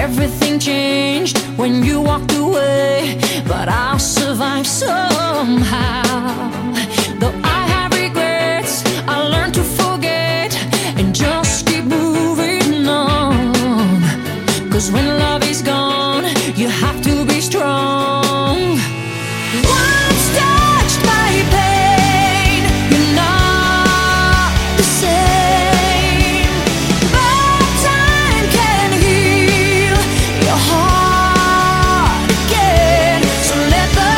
Everything changed when you walked away, but I'll survive somehow. Though I have regrets, I learned to forget and just keep moving on. 'Cause when love is gone, you have to be strong. Once touched by pain, you're not the same. But time can heal your heart again. So let the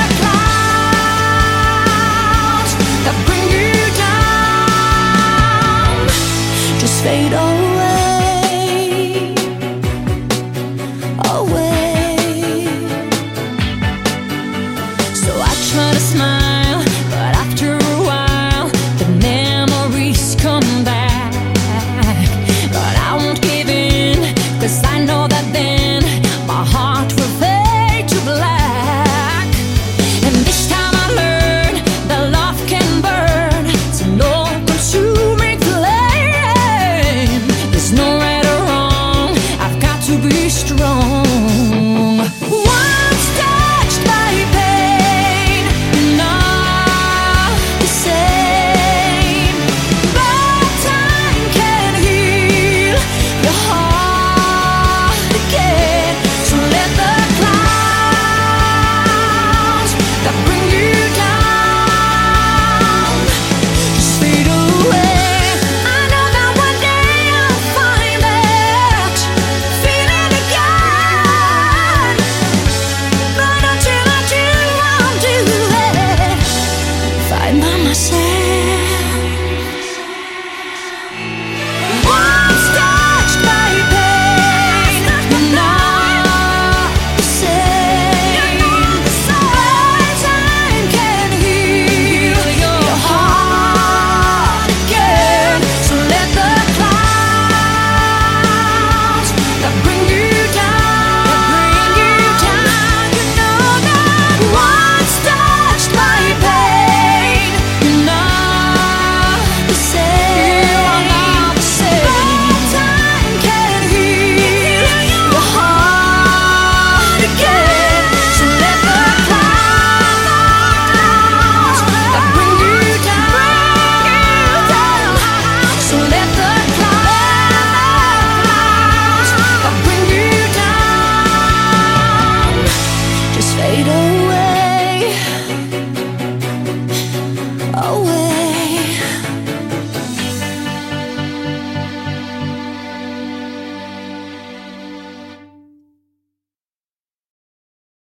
clouds that bring you down just fade away, away. So I try to smile, but after a while the memories come back. But I won't give in, 'cause I know that then my heart will fade to black. And this time I learned that love can burn. It's an all-consuming flame. There's no right or wrong, I've got to be strong. Once touched by pain, you're not the same. But time can heal your heart again. So let the clouds that bring you down just fade away. I know that one day I'll find that feeling again. But until I do, I'll do it, fight by myself. Once touched by pain, you're not the same. But time can heal your heart again. So let the clouds that bring you down, you know that once touched by pain, you're not the same. But time can heal your heart again. So let the clouds that bring you down, so let the clouds that bring you down just fade away.